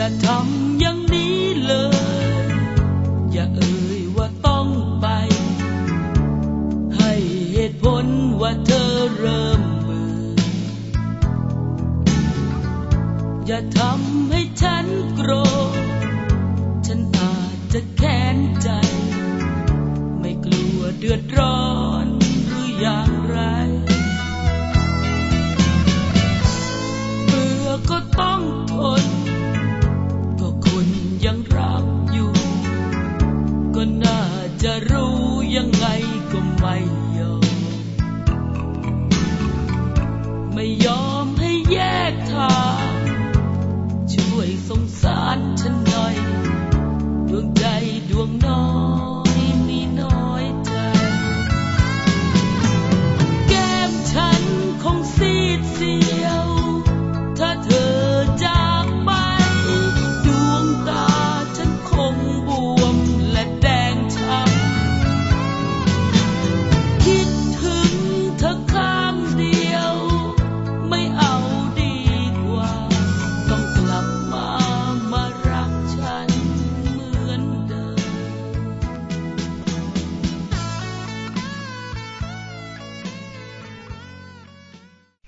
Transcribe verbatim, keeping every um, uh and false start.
อย่าทำอย่างนี้เลยอย่าเอ่ยว่าต้องไปให้เหตุผลว่าเธอเริ่มเบื่ออย่าทำให้ฉันโกรธฉันอาจจะแค้นใจไม่กลัวเดือดร้อนหรืออย่างไรเบื่อก็ต้องทนก็คนยังรักอยู่ก็น่าจะรู้ยังไงก็ไม่ยอมไม่ยอมให้แยกทางช่วยสงสารฉัน